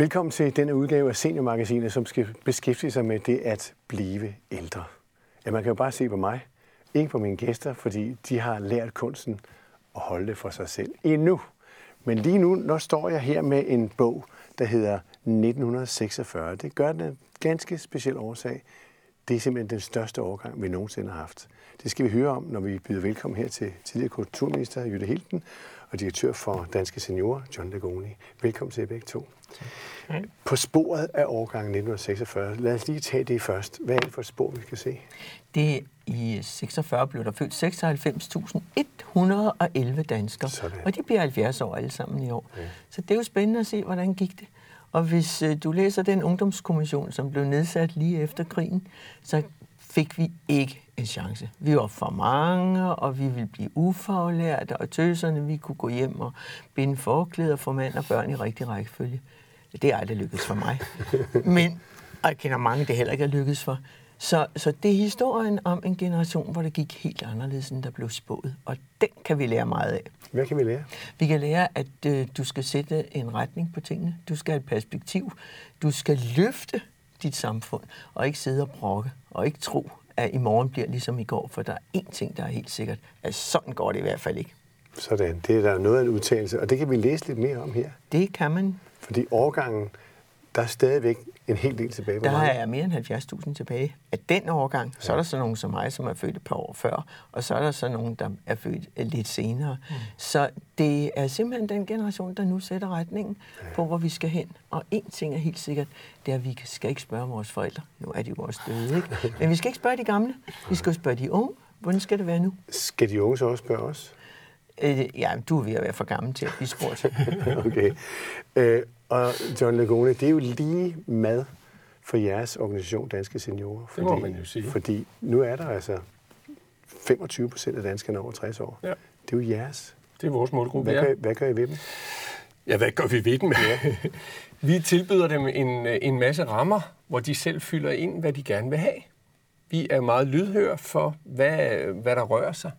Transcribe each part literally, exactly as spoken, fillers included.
Velkommen til denne udgave af Seniormagasinet, som skal beskæftige sig med det at blive ældre. Ja, man kan jo bare se på mig, ikke på mine gæster, fordi de har lært kunsten at holde det for sig selv endnu. Men lige nu, når står jeg her med en bog, der hedder nitten seksogfyrre. Det gør den en ganske speciel årsag. Det er simpelthen den største årgang, vi nogensinde har haft. Det skal vi høre om, når vi byder velkommen her til tidligere kulturminister Jytte Hilden og direktør for Danske Seniorer, John Legoni. Velkommen til jer begge to. Okay. På sporet af årgangen nitten seksogfyrre, lad os lige tage det først. Hvad er det for et spor, vi skal se? Det i seksogfyrre blev der født seksoghalvfems tusind et hundrede og elleve danskere, Sådan. Og de bliver halvfjerds år alle sammen i år. Okay. Så det er jo spændende at se, hvordan gik det. Og hvis øh, du læser den ungdomskommission, som blev nedsat lige efter krigen, så fik vi ikke en chance. Vi var for mange, og vi ville blive ufaglærte, og tøserne, vi kunne gå hjem og binde forklæder for mand og børn i rigtig rækkefølge. Det er aldrig lykkedes for mig. Men, og jeg kender mange, det heller ikke er lykkedes for. Så, så det er historien om en generation, hvor det gik helt anderledes, end der blev spået. Og den kan vi lære meget af. Hvad kan vi lære? Vi kan lære, at øh, du skal sætte en retning på tingene. Du skal have et perspektiv. Du skal løfte dit samfund, og ikke sidde og brokke, og ikke tro, at i morgen bliver ligesom i går. For der er én ting, der er helt sikkert, at sådan går det i hvert fald ikke. Sådan. Det er der noget af en udtalelse, og det kan vi læse lidt mere om her. Det kan man. Fordi årgangen, der er stadigvæk en hel del tilbage. Der er mere end halvfjerds tusind tilbage. Af den årgang, ja. Så er der så nogen som mig, som er født et par år før, og så er der så nogen, der er født lidt senere. Mm. Så det er simpelthen den generation, der nu sætter retningen ja. På, hvor vi skal hen. Og én ting er helt sikkert, det er, at vi skal ikke spørge vores forældre. Nu er de jo også døde, ikke? Men vi skal ikke spørge de gamle. Vi skal spørge de unge. Hvordan skal det være nu? Skal de unge så også spørge os? Øh, ja, du er ved at være for gammel til at blive spurgt. Okay. Øh, og John Legoni, det er jo lige mad for jeres organisation, Danske Seniorer. Fordi, det må man jo sige. Fordi nu er der altså femogtyve procent af danskerne over tres år. Ja. Det er jo jeres. Det er vores målgruppe, hvad ja. gør, hvad gør I ved dem? Ja, hvad gør vi ved dem? Ja. Vi tilbyder dem en, en masse rammer, hvor de selv fylder ind, hvad de gerne vil have. Vi er meget lydhøre for, hvad, hvad der rører sig,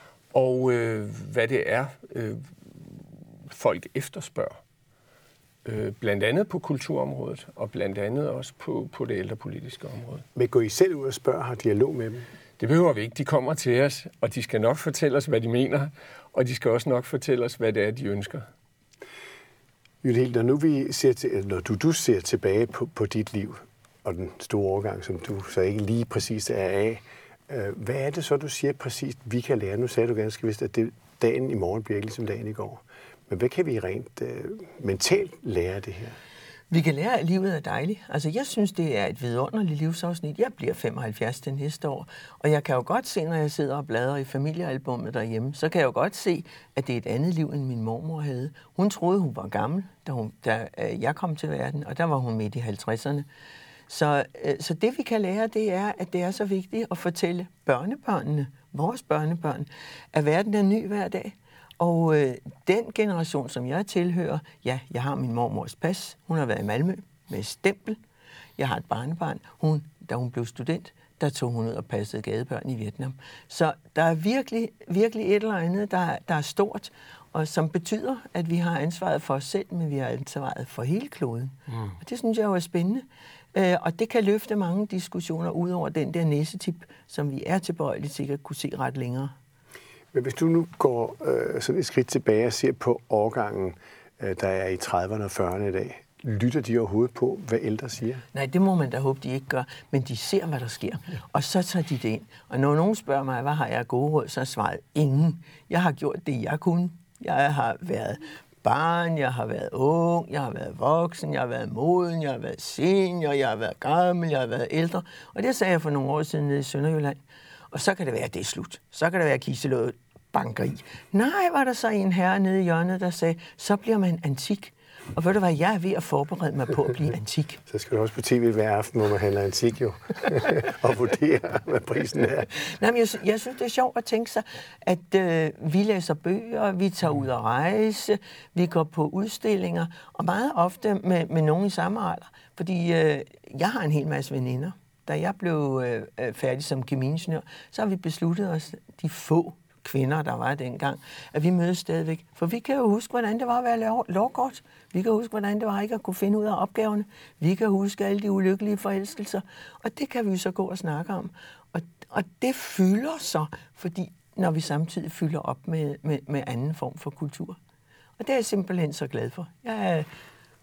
og øh, hvad det er, øh, folk efterspørger. Øh, blandt andet på kulturområdet, og blandt andet også på, på det ældrepolitiske område. Men går I selv ud og spørger, har dialog med dem? Det behøver vi ikke. De kommer til os, og de skal nok fortælle os, hvad de mener, og de skal også nok fortælle os, hvad det er, de ønsker. Jytte Hilden, når, nu vi ser til, når du, du ser tilbage på, på dit liv, og den store overgang, som du så ikke lige præcis er af, hvad er det så, du siger præcis, vi kan lære? Nu sagde du ganske vist, at det, dagen i morgen bliver ikke ligesom dagen i går. Men hvad kan vi rent øh, mentalt lære af det her? Vi kan lære, at livet er dejligt. Altså, jeg synes, det er et vidunderligt livsafsnit. Jeg bliver femoghalvfjerds til næste år, og jeg kan jo godt se, når jeg sidder og bladrer i familiealbummet derhjemme, så kan jeg jo godt se, at det er et andet liv, end min mormor havde. Hun troede, hun var gammel, da, hun, da øh, jeg kom til verden, og der var hun midt i halvtredserne. Så, øh, så det, vi kan lære, det er, at det er så vigtigt at fortælle børnebørnene, vores børnebørn, at verden er ny hver dag. Og øh, den generation, som jeg tilhører, ja, jeg har min mormors pas. Hun har været i Malmø med stempel. Jeg har et barnebarn. Hun, da hun blev student, der tog hun ud og passede gadebørn i Vietnam. Så der er virkelig, virkelig et eller andet, der, der er stort, og som betyder, at vi har ansvaret for os selv, men vi har ansvaret for hele kloden. Mm. Og det synes jeg jo er spændende. Øh, og det kan løfte mange diskussioner ud over den der næsetip, som vi er tilbøjelige til at kunne se ret længere. Men hvis du nu går øh, sådan et skridt tilbage og ser på årgangen, øh, der er i trediverne og fyrrerne i dag, lytter de overhovedet på, hvad ældre siger? Nej, det må man da håbe, de ikke gør, men de ser, hvad der sker, og så tager de det ind. Og når nogen spørger mig, hvad har jeg gode råd, så er svaret ingen. Jeg har gjort det, jeg kunne. Jeg har været barn, jeg har været ung, jeg har været voksen, jeg har været moden, jeg har været senior, jeg har været gammel, jeg har været ældre. Og det sagde jeg for nogle år siden nede i Sønderjylland. Og så kan det være, at det er slut. Så kan det være, at kiselåget banker i. Nej, var der så en herre nede i hjørnet, der sagde, så bliver man antik. Og ved du hvad, jeg er ved at forberede mig på at blive antik. Så skal du også på tv hver aften, hvor man handler antik jo, og vurdere, hvad prisen er. Nej, men jeg, jeg synes, det er sjovt at tænke sig, at øh, vi læser bøger, vi tager ud at rejse, vi går på udstillinger, og meget ofte med, med nogen i samme alder. Fordi øh, jeg har en hel masse veninder. Da jeg blev øh, færdig som kemiingeniør, så har vi besluttet os, de få kvinder, der var dengang, at vi mødes stadigvæk. For vi kan jo huske, hvordan det var at være lov- lovkort. Vi kan huske, hvordan det var ikke at kunne finde ud af opgaverne. Vi kan huske alle de ulykkelige forelskelser. Og det kan vi jo så gå og snakke om. Og, og det fylder så, fordi når vi samtidig fylder op med, med, med anden form for kultur. Og det er jeg simpelthen så glad for. Jeg er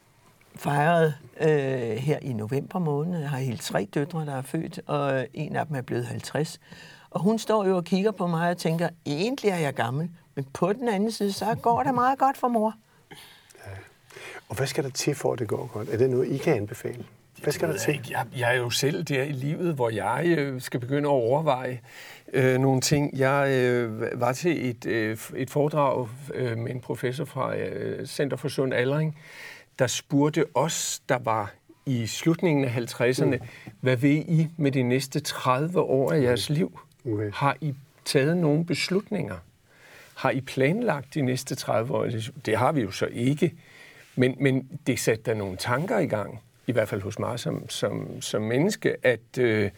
fejret øh, her i november måned. Jeg har helt tre døtre, der er født, og en af dem er blevet halvtreds. Og hun står jo og kigger på mig og tænker, egentlig er jeg gammel, men på den anden side, så går det meget godt for mor. Ja. Og hvad skal der til for, at det går godt? Er det noget, I kan anbefale? Hvad skal der til? Jeg, jeg er jo selv der i livet, hvor jeg øh, skal begynde at overveje øh, nogle ting. Jeg øh, var til et, øh, et foredrag øh, med en professor fra øh, Center for Sund Aldring, der spurgte os, der var i slutningen af halvtredserne, mm. hvad vil I med de næste tredive år af jeres liv? Okay. Har I taget nogle beslutninger? Har I planlagt de næste tredive år? Det har vi jo så ikke, men, men det satte der nogle tanker i gang, i hvert fald hos mig som, som, som menneske, at øh,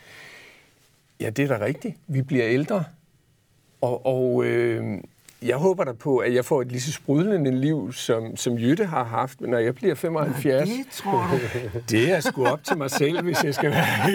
ja, det er da rigtigt. Vi bliver ældre, og, og øh, jeg håber da på, at jeg får et lige så sprudlende liv, som, som Jytte har haft, når jeg bliver femoghalvfjerds. Ja, det tror du. Det er sgu op til mig selv, hvis jeg skal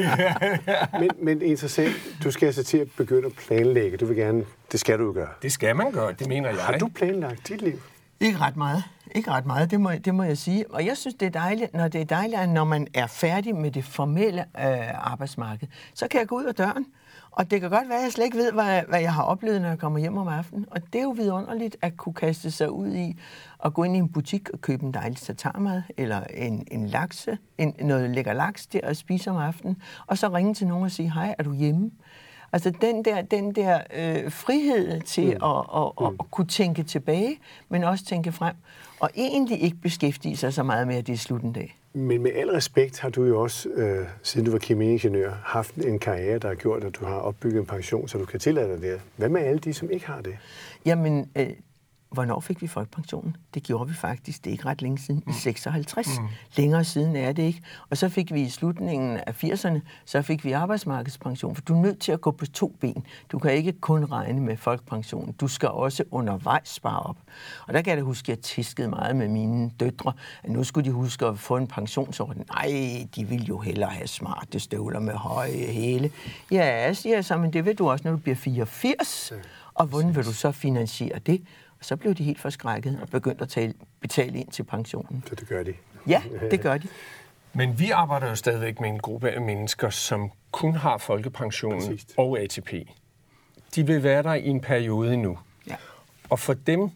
være. men, men interessant, du skal altså til at begynde at planlægge. Du vil gerne, det skal du jo gøre. Det skal man gøre, det mener jeg. Har du planlagt dit liv? Ikke ret meget. Ikke ret meget, det må, det må jeg sige. Og jeg synes, det er dejligt, når det er dejligt, at når man er færdig med det formelle øh, arbejdsmarked, så kan jeg gå ud af døren. Og det kan godt være, at jeg slet ikke ved, hvad, hvad jeg har oplevet, når jeg kommer hjem om aftenen. Og det er jo vidunderligt at kunne kaste sig ud i at gå ind i en butik og købe en dejlig tatarmad, eller en, en lakse, en, noget lækker laks der at spise om aftenen, og så ringe til nogen og sige, hej, er du hjemme? Altså den der, den der øh, frihed til mm. at, at, at, at kunne tænke tilbage, men også tænke frem, og egentlig ikke beskæftige sig så meget med, at det er slutten dag. Men med al respekt har du jo også, øh, siden du var kemiingeniør, haft en karriere, der har gjort, at du har opbygget en pension, så du kan tillade dig det. Hvad med alle de, som ikke har det? Jamen, øh, hvornår fik vi folkepensionen? Det gjorde vi faktisk. Det er ikke ret længe siden. I seksoghalvtreds. Mm. Længere siden er det ikke. Og så fik vi i slutningen af firserne, så fik vi arbejdsmarkedspension. For du er nødt til at gå på to ben. Du kan ikke kun regne med folkepensionen. Du skal også undervejs spare op. Og der kan jeg da huske, at jeg tiskede meget med mine døtre, at nu skulle de huske at få en pensionsordning. Nej, de ville jo hellere have smarte støvler med høje hæle. Ja, siger jeg så, men det vil du også, når du bliver fireogfirs. Og hvordan vil du så finansiere det? Og så blev de helt forskrækket og begyndte at tale, betale ind til pensionen. Så det gør de? Ja, det gør de. Men vi arbejder jo stadigvæk med en gruppe af mennesker, som kun har folkepensionen Præcis. Og A T P. De vil være der i en periode endnu. Ja. Og for dem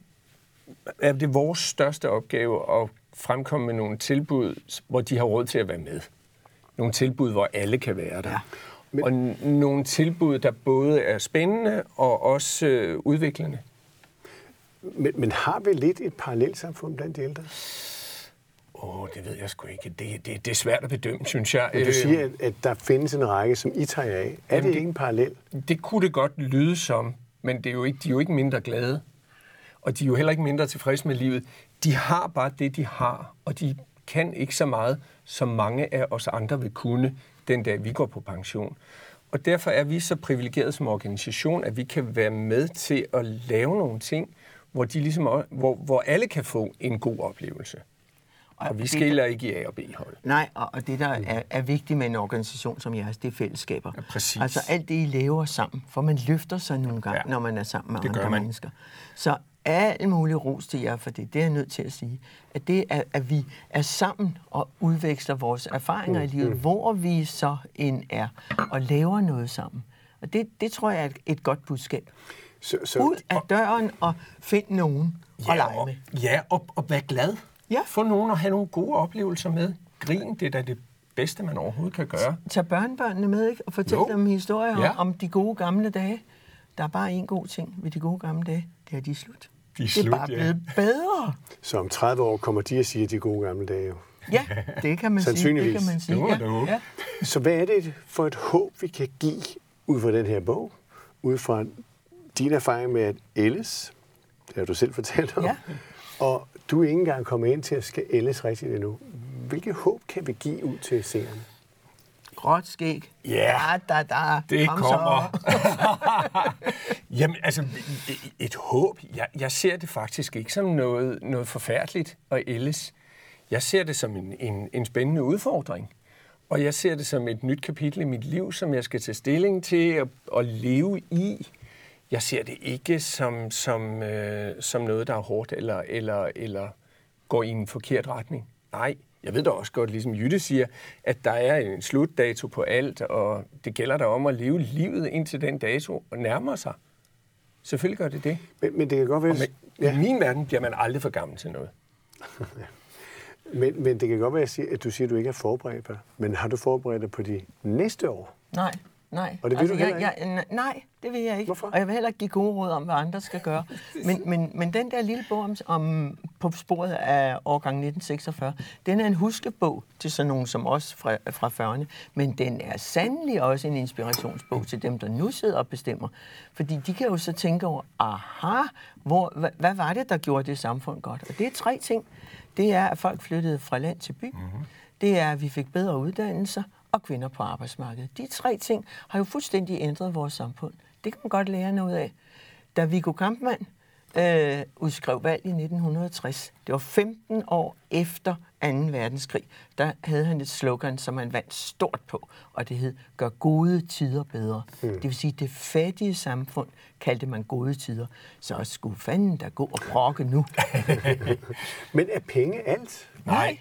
er det vores største opgave at fremkomme med nogle tilbud, hvor de har råd til at være med. Nogle tilbud, hvor alle kan være der. Ja. Men... Og n- nogle tilbud, der både er spændende og også øh, udviklende. Men, men har vi lidt et parallelsamfund blandt de ældre? Åh, oh, det ved jeg sgu ikke. Det, det, det er svært at bedømme, synes jeg. Men du siger, at, at der findes en række, som I tager af. Er Jamen, det ikke en parallel? Det kunne det godt lyde som, men det er jo ikke, de er jo ikke mindre glade. Og de er jo heller ikke mindre tilfredse med livet. De har bare det, de har, og de kan ikke så meget, som mange af os andre vil kunne, den dag vi går på pension. Og derfor er vi så privilegerede som organisation, at vi kan være med til at lave nogle ting, hvor, de ligesom, hvor, hvor alle kan få en god oplevelse. Og, og vi skiller ikke i A- og B-hold. Nej, og, og det, der er, er vigtigt med en organisation som jeres, det er fællesskaber. Ja, præcis. Altså alt det, I laver sammen, for man løfter sig nogle gange, ja, når man er sammen med andre mennesker. Så al mulig ros til jer for det, det er jeg nødt til at sige. At det er, at vi er sammen og udveksler vores erfaringer mm, i livet, mm. hvor vi så end er, og laver noget sammen. Og det, det tror jeg er et, et godt budskab. Så, så, ud af døren og find nogen ja, at lege med. Og, ja, og, og vær glad. Ja. Få nogen at have nogle gode oplevelser med. Grin, det er da det bedste, man overhovedet kan gøre. Tag børnebørnene med, ikke? Og fortæl jo. dem historier ja. om de gode gamle dage. Der er bare en god ting ved de gode gamle dage. Det er de slut. De er det er slut, bare ja. blevet bedre. Så om tredive år kommer de at sige, de gode gamle dage jo. Ja, det kan man sige. Det kan man sige. Det det ja. Ja. Så hvad er det for et håb, vi kan give ud fra den her bog? Ud fra din erfaring med at ældes, det har du selv fortalt om, ja. og du er ikke engang kommet ind til at skal ældes rigtigt endnu. Hvilket håb kan vi give ud til seerne? gråt skæg. Ja, da, da, da. det Kom kommer. Jamen, altså, et, et håb. Jeg, jeg ser det faktisk ikke som noget, noget forfærdeligt og ældes. Jeg ser det som en, en, en spændende udfordring. Og jeg ser det som et nyt kapitel i mit liv, som jeg skal tage stilling til at, at leve i. Jeg ser det ikke som, som, øh, som noget, der er hårdt eller, eller, eller går i en forkert retning. Nej, jeg ved da også godt, ligesom Jytte siger, at der er en slutdato på alt, og det gælder da om at leve livet indtil den dato og nærmer sig. Selvfølgelig gør det det. Men, men det kan godt være... Med, ja. I min verden bliver man aldrig for gammel til noget. men, men det kan godt være, at du siger, at du ikke er forberedt på. Men har du forberedt dig på de næste år? Nej. Nej. Og det vil altså, du jeg, jeg, nej, det vil jeg ikke. Hvorfor? Og jeg vil heller ikke give gode råd om, hvad andre skal gøre. Men, men, men den der lille bog om, om på sporet af årgang nitten seksogfyrre, den er en huskebog til sådan nogen som os fra, fra fyrrerne. Men den er sandelig også en inspirationsbog til dem, der nu sidder og bestemmer. Fordi de kan jo så tænke over, aha, hvor, hvad, hvad var det, der gjorde det samfund godt? Og det er tre ting. Det er, at folk flyttede fra land til by. Mm-hmm. Det er, at vi fik bedre uddannelser og kvinder på arbejdsmarkedet. De tre ting har jo fuldstændig ændret vores samfund. Det kan man godt lære noget af. Da Viggo Kampmann øh, udskrev valg i nitten tres, det var femten år efter anden verdenskrig, der havde han et slogan, som han vandt stort på, og det hed, gør gode tider bedre. Mm. Det vil sige, det fattige samfund kaldte man gode tider. Så skulle fanden da gå og brokke nu. Men er penge alt? Nej.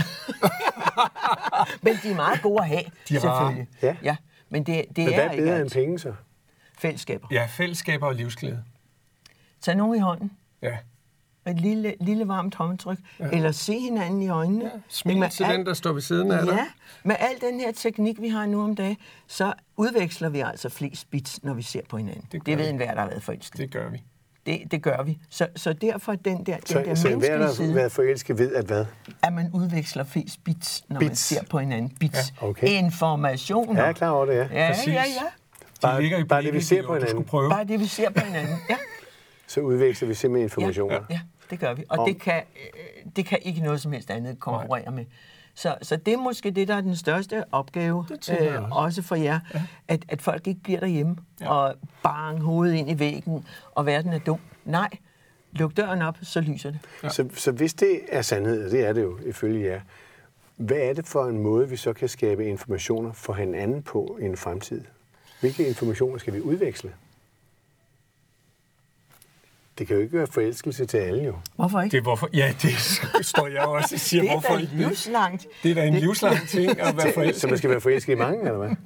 Men de er meget gode at have, de selvfølgelig. Ja. Ja, men det, det men er hvad er bedre end penge så? Fællesskaber. Ja, fællesskaber og livsglæde. Tag nogen i hånden. Ja. Et lille, lille varmt håndtryk. Ja. Eller se hinanden i øjnene. Ja, smil til al... den, der står ved siden af dig. Ja, med al den her teknik, vi har nu om dagen, så udveksler vi altså flest bits, når vi ser på hinanden. Det, det ved enhver, der har været forelsket. Det gør vi. Det, det gør vi. Så, så derfor den der, så, den der så menneskelige hver, side... Så hver forelsket ved, at hvad? At man udveksler flest bits, når bits. man ser på hinanden. Bits. Ja, okay. Informationer. Jeg er klar over det, ja. Ja, præcis. ja, ja. De ligger i bare det, vi ser på hinanden. Bare det, vi ser på hinanden, ja. Så udveksler vi simpelthen informationer. Ja, ja, det gør vi. Og Om. det kan, det kan ikke noget som helst andet konkurrere med. Så, så det er måske det, der er den største opgave, øh, også. også for jer, ja. at, at folk ikke bliver derhjemme ja. og bang hovedet ind i væggen, og verden er dum. Nej, luk døren op, så lyser det. Ja. Så, så hvis det er sandhed, og det er det jo ifølge jer, hvad er det for en måde, vi så kan skabe informationer for hinanden på i en fremtid? Hvilke informationer skal vi udveksle? Det kan jo ikke være forelskelse til alle, jo. Hvorfor ikke? Det er hvorfor, ja, det står jeg også og siger. Det er hvorfor da livslangt. Det er da en det... livslang ting at være forelsket. Så man skal være forelsket i mange, eller hvad?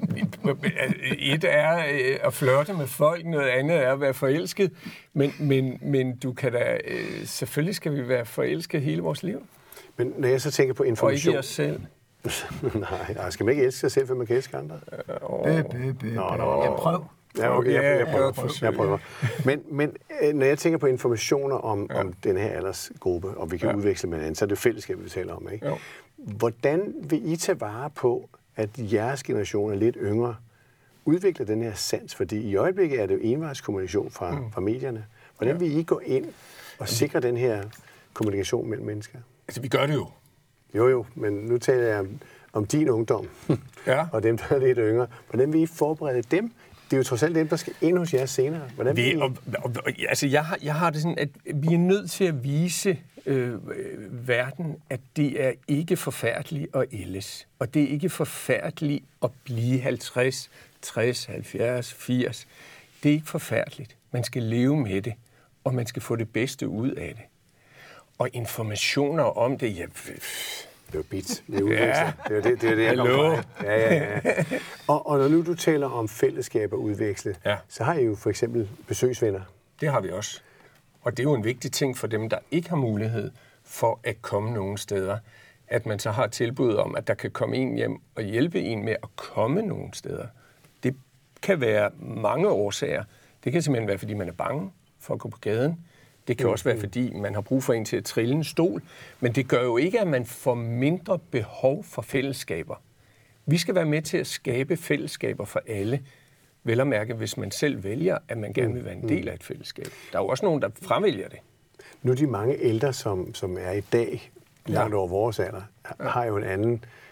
Et er at flirte med folk, noget andet er at være forelsket. Men, men, men du kan da... Selvfølgelig skal vi være forelsket hele vores liv. Men når jeg så tænker på information... Og ikke os selv. Nej, skal man ikke elske sig selv, for man kan elske andre? Bø, bø, bø, nå, nå. Jeg prøver. Ja, okay, jeg, jeg, prøver, jeg prøver. Men, men når jeg tænker på informationer om, ja. om den her aldersgruppe, og vi kan ja. udveksle med hinanden, så er det fællesskab, vi taler om, ikke? Jo. Hvordan vil I tage vare på, at jeres generation er lidt yngre, udvikler den her sans? Fordi i øjeblikket er det jo envejskommunikation fra, mm. fra medierne. Hvordan vil I gå ind og sikre den her kommunikation mellem mennesker? Altså, vi gør det jo. Jo, jo, men nu taler jeg om, om din ungdom, ja. og dem, der er lidt yngre. Hvordan vil I forberede dem? Det er jo trods alt dem, der skal ind hos jer senere. Hvordan vi, vil I... og, og, altså, jeg, har, jeg har det sådan, at vi er nødt til at vise øh, verden, at det er ikke forfærdeligt at ældes. Og det er ikke forfærdeligt at blive halvtreds, tres, halvfjerds, firs. Det er ikke forfærdeligt. Man skal leve med det, og man skal få det bedste ud af det. Og informationer om det, ja... Det er jo bit. Det er jo ja. det, er det, det, er det, jeg kommer fra. Ja, ja, ja. Og, og når nu du taler om fællesskab og udveksle, ja. så har I jo for eksempel besøgsvenner. Det har vi også. Og det er jo en vigtig ting for dem, der ikke har mulighed for at komme nogen steder. At man så har tilbud om, at der kan komme en hjem og hjælpe en med at komme nogen steder. Det kan være mange årsager. Det kan simpelthen være, fordi man er bange for at gå på gaden. Det kan også være, fordi man har brug for en til at trille en stol. Men det gør jo ikke, at man får mindre behov for fællesskaber. Vi skal være med til at skabe fællesskaber for alle. Vel at mærke, hvis man selv vælger, at man gerne vil være en del af et fællesskab. Der er jo også nogen, der fremvælger det. Nu de mange ældre, som, som er i dag, langt over vores alder, har jo en anden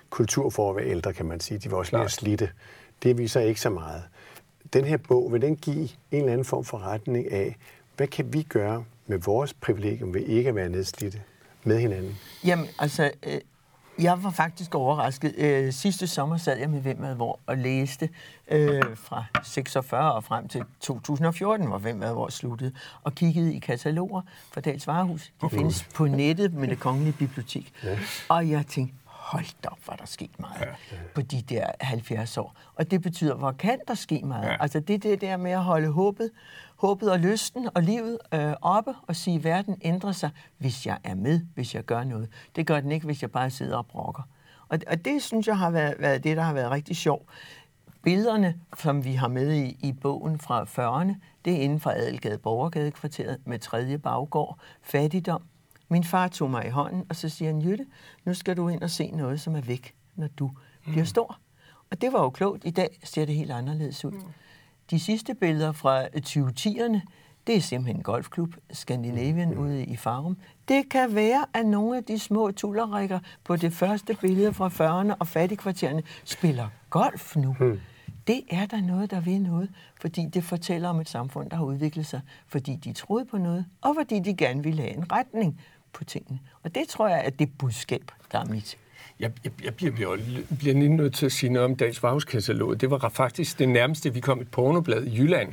kultur for at være ældre, kan man sige. De var også Klart. mere slidte. Det viser ikke så meget. Den her bog, vil den give en eller anden form for retning af, hvad kan vi gøre med vores privilegium ved ikke at være nedslidte med hinanden? Jamen, altså, øh, jeg var faktisk overrasket. Øh, sidste sommer sad jeg med Hvem Hvad Hvor og læste øh, fra seksogfyrre og frem til to tusind og fjorten, hvor Hvem Hvad Hvor sluttede, og kiggede i kataloger fra Dahls Varehus. De findes på nettet med Det Kongelige Bibliotek. Ja. Og jeg tænkte, hold da op, hvor der sket meget ja, ja. på de der halvfjerds år. Og det betyder, hvor kan der ske meget? Ja. Altså det, det der med at holde håbet, håbet og lysten og livet øh, oppe og sige, at verden ændrer sig, hvis jeg er med, hvis jeg gør noget. Det gør den ikke, hvis jeg bare sidder og brokker. Og, og det synes jeg har været, været det, der har været rigtig sjovt. Billederne, som vi har med i, i bogen fra fyrrerne, det er inden for Adelgade Borgergadekvarteret med tredje baggård, fattigdom. Min far tog mig i hånden, og så siger han, Jytte, nu skal du ind og se noget, som er væk, når du mm. bliver stor. Og det var jo klogt. I dag ser det helt anderledes ud. Mm. De sidste billeder fra tyve tierne, det er simpelthen golfklub Scandinavian mm. ude i Farum. Det kan være, at nogle af de små tullerikker på det første billede fra fyrrerne og fattigkvartererne spiller golf nu. Mm. Det er der noget, der vil noget, fordi det fortæller om et samfund, der har udviklet sig, fordi de troede på noget, og fordi de gerne ville have en retning på tingene. Og det tror jeg, at det budskab, der er mit. Jeg, jeg, jeg bliver, bliver, bliver lige nødt til at sige noget om Dahls Varehus-kataloget. Det var faktisk det nærmeste, vi kom et pornoblad i Jylland.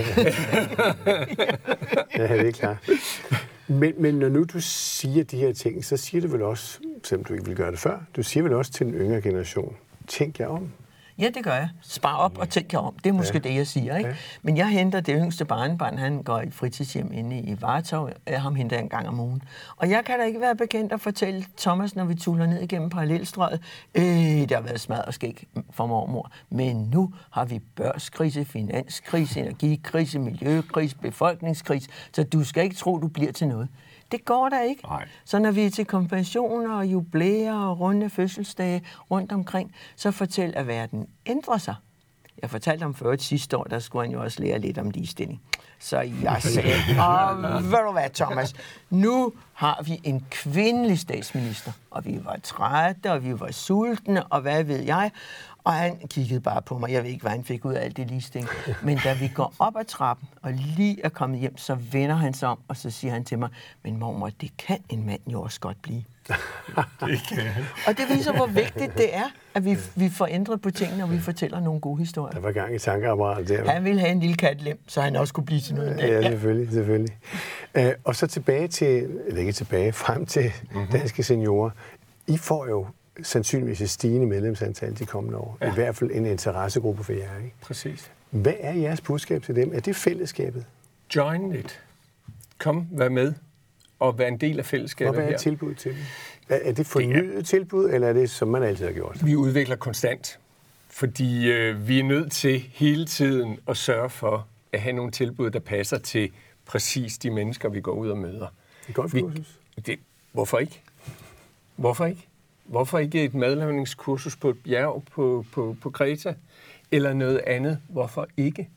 Ja, det er klart. Men, men når nu du siger de her ting, så siger du vel også, selvom du ikke ville gøre det før, du siger vel også til den yngre generation, tænk jer om. Ja, det gør jeg. Spar op og tænk jer om. Det er måske ja. det, jeg siger, ikke? Ja. Men jeg henter det yngste barnebarn, han går i et fritidshjem inde i Vartov. Jeg ham henter en gang om ugen. Og jeg kan da ikke være bekendt at fortælle Thomas, når vi tuller ned igennem parallelstrøget, øh, der har været smadret og skæg for mormor. Men nu har vi børskrise, finanskrise, energikrise, miljøkrise, befolkningskrise, så du skal ikke tro, du bliver til noget. Det går der ikke. Nej. Så når vi er til konfirmationer og jubilæer og runde fødselsdage rundt omkring, så fortæl, at verden ændrer sig. Jeg fortalte om før sidste år, der skulle han jo også lære lidt om ligestilling. Så jeg sagde, og ved du hvad, Thomas, nu har vi en kvindelig statsminister, og vi var trætte, og vi var sultne, og hvad ved jeg. Og han kiggede bare på mig. Jeg ved ikke, hvad han fik ud af alt det ligestilling. Men da vi går op ad trappen, og lige er kommet hjem, så vender han sig om, og så siger han til mig, men mormor, det kan en mand jo også godt blive. Det kan han. Og det viser, hvor vigtigt det er, at vi, vi får ændret på tingene, og vi fortæller nogle gode historier. Der var gang i tankeapparatet der. Han ville have en lille katlem, så han også kunne blive til noget. Ja, ja, selvfølgelig, selvfølgelig. Uh, og så tilbage til, eller ikke tilbage, frem til mm-hmm. Danske Seniorer. I får jo sandsynligvis et stigende medlemsantal de kommende år. Ja. I hvert fald en interessegruppe for jer, ikke? Præcis. Hvad er jeres budskab til dem? Er det fællesskabet? Join it. Kom, vær med. Og vær en del af fællesskabet her. Og hvad er tilbuddet til dem? Er, er det fornyet det tilbud, eller er det, som man altid har gjort? Vi udvikler konstant. Fordi øh, vi er nødt til hele tiden at sørge for at have nogle tilbud, der passer til præcis de mennesker, vi går ud og møder. Et golfkursus? Det, hvorfor ikke? Hvorfor ikke? Hvorfor ikke et madlavningskursus på et bjerg på, på, på Kreta? Eller noget andet? Hvorfor ikke?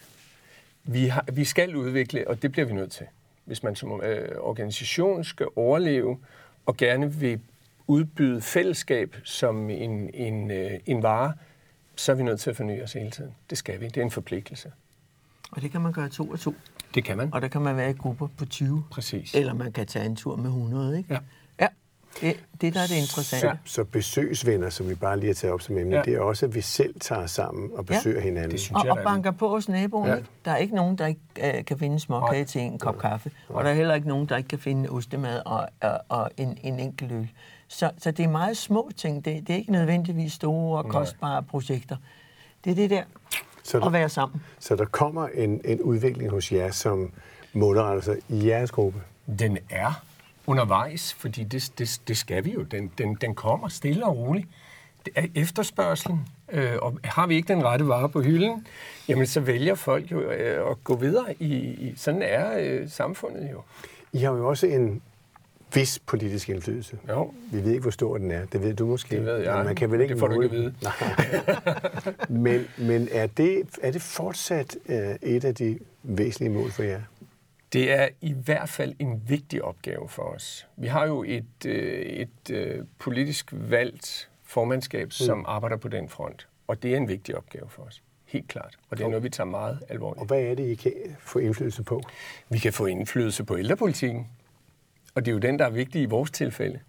Vi, har, vi skal udvikle, og det bliver vi nødt til. Hvis man som øh, organisation skal overleve og gerne vil udbyde fællesskab som en, en, øh, en vare, så er vi nødt til at forny os hele tiden. Det skal vi. Det er en forpligtelse. Og det kan man gøre to og to. Det kan man. Og der kan man være i grupper på tyve. Præcis. Eller man kan tage en tur med hundrede, ikke? Ja. Ja. Det, det der er det interessante. Så, så besøgsvenner, som vi bare lige har taget op som emne, ja. Det er også, at vi selv tager sammen og besøger ja. hinanden. Det synes jeg, og, og banker på hos naboen. Ja. Ikke? Der er ikke nogen, der ikke uh, kan finde småkage til en kop kaffe. Nej. Og der er heller ikke nogen, der ikke kan finde ostemad og, og, og en, en enkelt øl. Så, så det er meget små ting. Det, det er ikke nødvendigvis store og kostbare projekter. Det er det der, så der at være sammen. Så der kommer en, en udvikling hos jer, som målretter sig i jeres gruppe? Den er undervejs, fordi det, det, det skal vi jo. Den, den, den kommer stille og roligt. Det er efterspørgselen, øh, og har vi ikke den rette vare på hylden, jamen så vælger folk jo øh, at gå videre. I, i, sådan er øh, samfundet jo. I har jo også en vis politisk indflydelse. Jo. Vi ved ikke, hvor stor den er. Det ved du måske. Det ved jeg. Men man kan vel ikke det får du ikke at vide. men men er, det, er det fortsat øh, et af de væsentlige mål for jer? Det er i hvert fald en vigtig opgave for os. Vi har jo et, øh, et øh, politisk valgt formandskab, mm. som arbejder på den front. Og det er en vigtig opgave for os. Helt klart. Og det er noget, vi tager meget alvorligt. Og hvad er det, I kan få indflydelse på? Vi kan få indflydelse på ældrepolitikken. Og det er jo den, der er vigtig i vores tilfælde.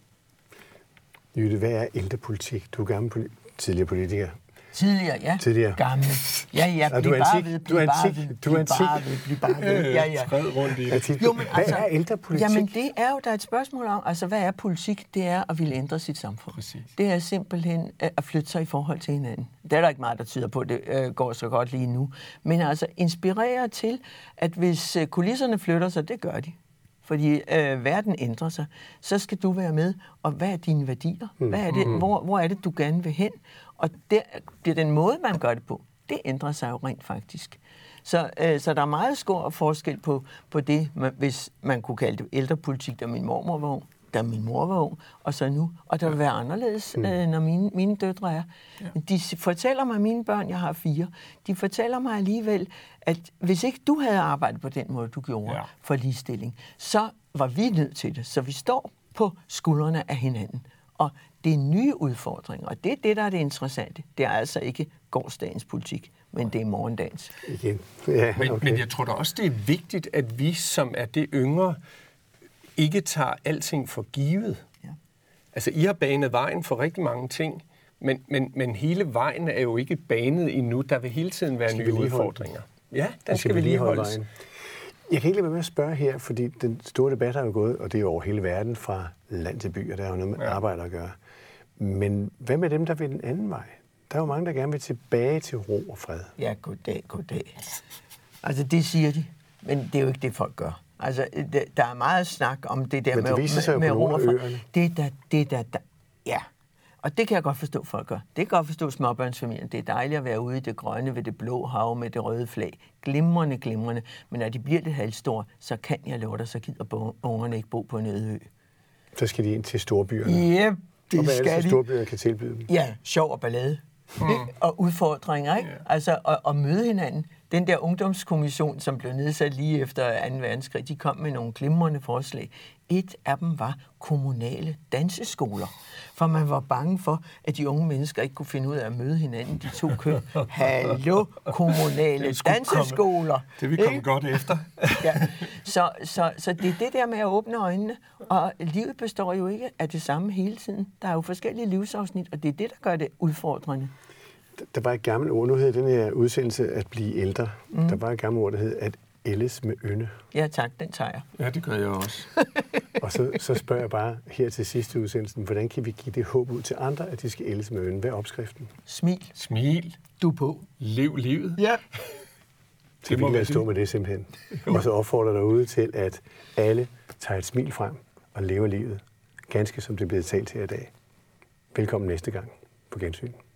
Jytte, hvad er ældrepolitik? Du er gammel poli- tidligere politiker. Tidligere, ja. Tidligere. Gammel. Ja, ja, Og bliv du er bare antik. ved, Du bliv er bare antik. ved, Du er bliv bare antik. ved, bliv bare ved. Ja, ja. Skred rundt i det. Jo, men hvad altså, er ældrepolitik? Jamen, det er jo, der er et spørgsmål om, altså, hvad er politik? Det er at ville ændre sit samfund. Præcis. Det er simpelthen at flytte sig i forhold til hinanden. Det er der ikke meget, der tyder på, det øh, går så godt lige nu. Men altså, inspirere til, at hvis øh, kulisserne flytter sig, det gør de. Fordi øh, verden ændrer sig, så skal du være med. Og hvad er dine værdier? Hvad er det, hvor, hvor er det, du gerne vil hen? Og det, det er den måde, man gør det på. Det ændrer sig jo rent faktisk. Så, øh, så der er meget stor forskel på, på det, man, hvis man kunne kalde det ældrepolitik, da min mormor var ung, da min mor var ung, og så nu. Og der vil være anderledes, øh, når mine, mine døtre er. Ja. De fortæller mig, mine børn, jeg har fire, de fortæller mig alligevel, at hvis ikke du havde arbejdet på den måde, du gjorde ja. for ligestilling, så var vi nødt til det. Så vi står på skuldrene af hinanden. Og det er nye udfordringer, og det er det, der er det interessante. Det er altså ikke gårsdagens politik, men det er morgendagens. Igen. Ja, okay. men, men jeg tror da også, det er vigtigt, at vi, som er det yngre, ikke tager alting for givet. Ja. Altså, I har banet vejen for rigtig mange ting, men, men, men hele vejen er jo ikke banet endnu. Der vil hele tiden være nye udfordringer. Ja, der skal vi lige holde vejen. Jeg kan ikke lade være med at spørge her, fordi den store debat har jo gået, og det er jo over hele verden, fra land til by, og der er jo noget med ja. arbejde at gøre. Men hvad med dem, der vil den anden vej? Der er jo mange, der gerne vil tilbage til ro og fred. Ja, goddag, goddag. Altså, det siger de, men det er jo ikke det, folk gør. Altså, der er meget snak om det der men det med, med, med ro og fred. Det er der, det er der, der, ja. Og det kan jeg godt forstå, folk gør. Det kan jeg godt forstå småbørnsfamilien. Det er dejligt at være ude i det grønne ved det blå hav med det røde flag. Glimrende, glimrende. Men når de bliver lidt halvstore, så kan jeg love dig, så gider ungerne ikke bo på en øde ø. Så skal de ind til storbyerne. Ja, det og hvad skal er det, så de. storbyerne kan tilbyde dem? Ja, sjov og ballade. Mm. Og udfordringer, ikke? Yeah. Altså, at, at møde hinanden. Den der ungdomskommission, som blev nedsat lige efter anden verdenskrig, de kom med nogle glimrende forslag. Et af dem var kommunale danseskoler. For man var bange for, at de unge mennesker ikke kunne finde ud af at møde hinanden, de to køn. Hallo, kommunale danseskoler. Komme. Det vil komme ikke? Godt efter. Ja. Så, så, så det er det der med at åbne øjnene. Og livet består jo ikke af det samme hele tiden. Der er jo forskellige livsafsnit, og det er det, der gør det udfordrende. Der var et gammelt ord, nu hedder den her udsendelse at blive ældre. Mm. Der var et gammelt ord, der hed at ældes med ynde. Ja tak, den tager jeg. Ja, det gør jeg også. Og så, så spørger jeg bare her til sidste udsendelsen, hvordan kan vi give det håb ud til andre, at de skal ældes med ynde? Hvad er opskriften? Smil. Smil. Du på. Lev livet. Ja. Så vi kan stå med det simpelthen. Og så opfordrer derude til, at alle tager et smil frem og lever livet, ganske som det er blevet talt her i dag. Velkommen næste gang på Gensyn.